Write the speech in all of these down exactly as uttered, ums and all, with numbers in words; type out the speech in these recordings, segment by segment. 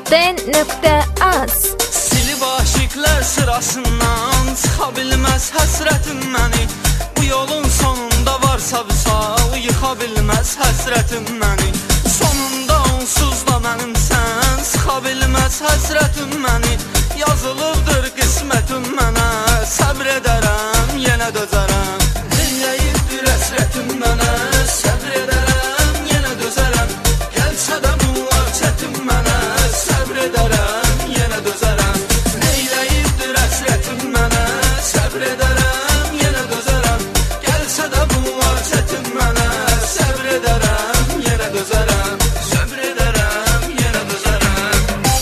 D.az Silib aşıqlər sırasından çıxa bilməz həsrətim məni. Bu yolun sonunda varsa vüsal, yıxa bilməz həsrətim məni. Sonunda onsuz da mənimsən, sıxa bilməz həsrətim məni. Yazılıbdır qismətim mənə, səbr edərəm, yenə dözərəm. Dinləyibdir həsrətim mənə, səbr edərəm, yenə dözərəm. Gəlsə də bunlar çətin mənə, səbr edərəm, yenə dözərəm. Neyləyibdir həsrətim mənə, səbr edərəm, yenə dözərəm. Gəlsə də bunlar çətin mənə, səbr edərəm, yenə dözərəm. Səbr edərəm, yenə dözərəm.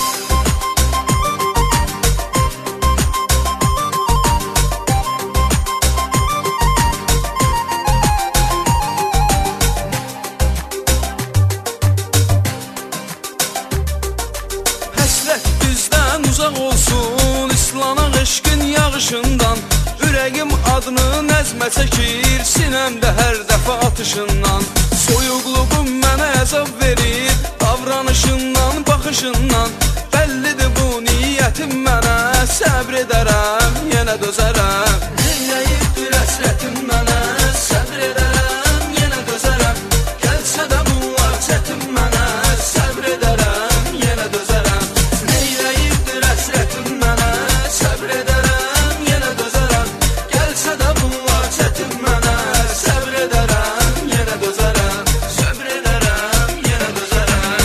Həsrət bizdən uzaq olsun, islanan eşqin yağışından. Ürəyim adını nəzmə çəkir, sinəmdə hər dəfə atışından. Soyuqluğum mənə əzab verir, davranışından, baxışından. Bəllidir bu niyyətim mənə, səbr edərəm, yenə dözərəm. Dinləyibdir həsrətim mənə, səbr edərəm, yenə dözərəm. Gəlsə də bunlar çətin mənə, səbr edərəm, yenə dözərəm. Neyləyibdir həsrətim mənə, səbr edərəm, yenə dözərəm. Gəlsə də bunlar çətin mənə, səbr edərəm, yenə dözərəm. Səbr edərəm, yenə dözərəm.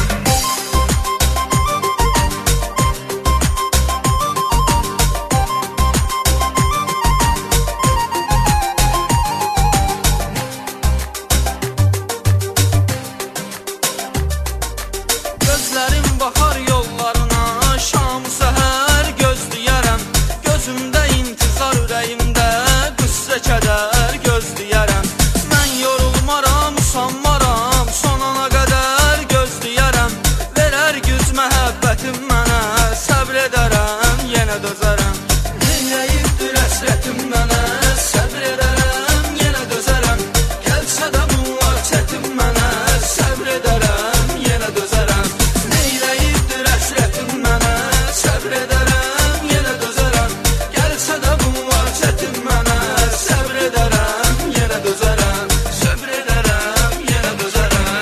Gözlərim baxar yollarına, şam səhər gözləyərəm. Gözümdə intizar, ürəyimdə qüssə kədər gözləyərəm. Mən yorulmaram, usanmaram, sonuna qədər gözləyərəm. Verər güc məhəbbətim mənə, səbr edərəm, yenə dözərəm. Dinləyibdir həsrətim mənə, səbr edərəm, yenə dözərəm. Gəlsə də bunlar çətin mənə, səbr edərəm, yenə dözərəm. Neyləyibdir həsrətim mənə, səbr edərəm, yenə dözərəm. Gəlsə də bunlar çətin mənə, səbr edərəm, yenə dözərəm. Səbr edərəm, yenə dözərəm.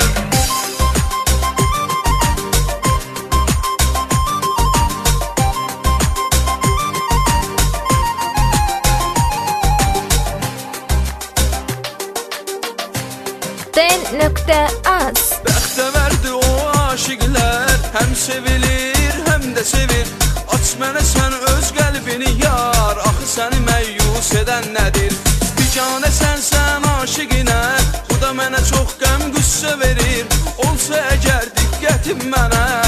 D.az Bəxtəvərdir o aşiqlər, həm sevilir, həm də sevir. Aç mənə sən öz qəlbini yar, axı səni məyyus edən nədir? Biganə sənsən aşiqinə, bu da mənə çox qəm qüssə verir. Olsa əgər diqqətim mənə,